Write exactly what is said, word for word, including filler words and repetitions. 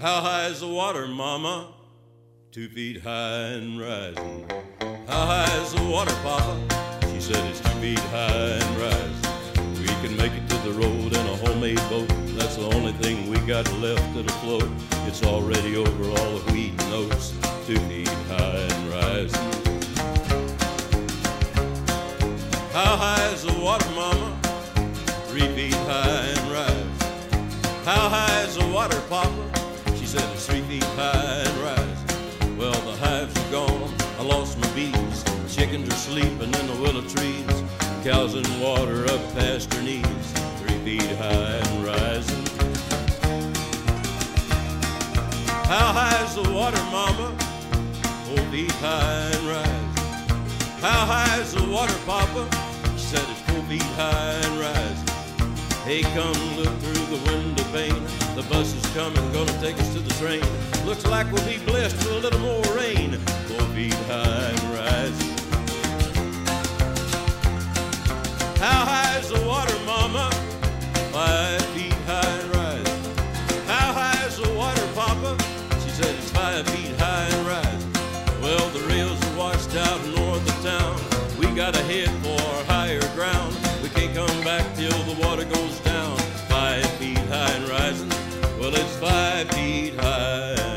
How high is the water, mama? Two feet high and rising. How high is the water, papa? She said it's two feet high and rising. We can make it to the road in a homemade boat. That's the only thing we got left to float. It's already over all the wheat and oats. Two feet high and rising. How high is the water, mama? Three feet high and rising. How high is the water, papa? She said it's three feet high and rising. Well, the hives are gone, I lost my bees. Chickens are sleeping in the willow trees. Cows in water up past her knees. Three feet high and rising. How high is the water, mama? Four feet high and rising. How high is the water, papa? She said it's four feet high and rising. Hey, come look through the window pane. The bus is coming, gonna take us to the train. Looks like we'll be blessed with a little more rain. Four feet high and rising. How high is the water, mama? Five feet high and rising. How high is the water, papa? She said it's five feet high and rising. Well, the rails are washed out north of town. We gotta head for higher ground. We can't come back till the water goes down. Five feet high and rising. Well, it's five feet high.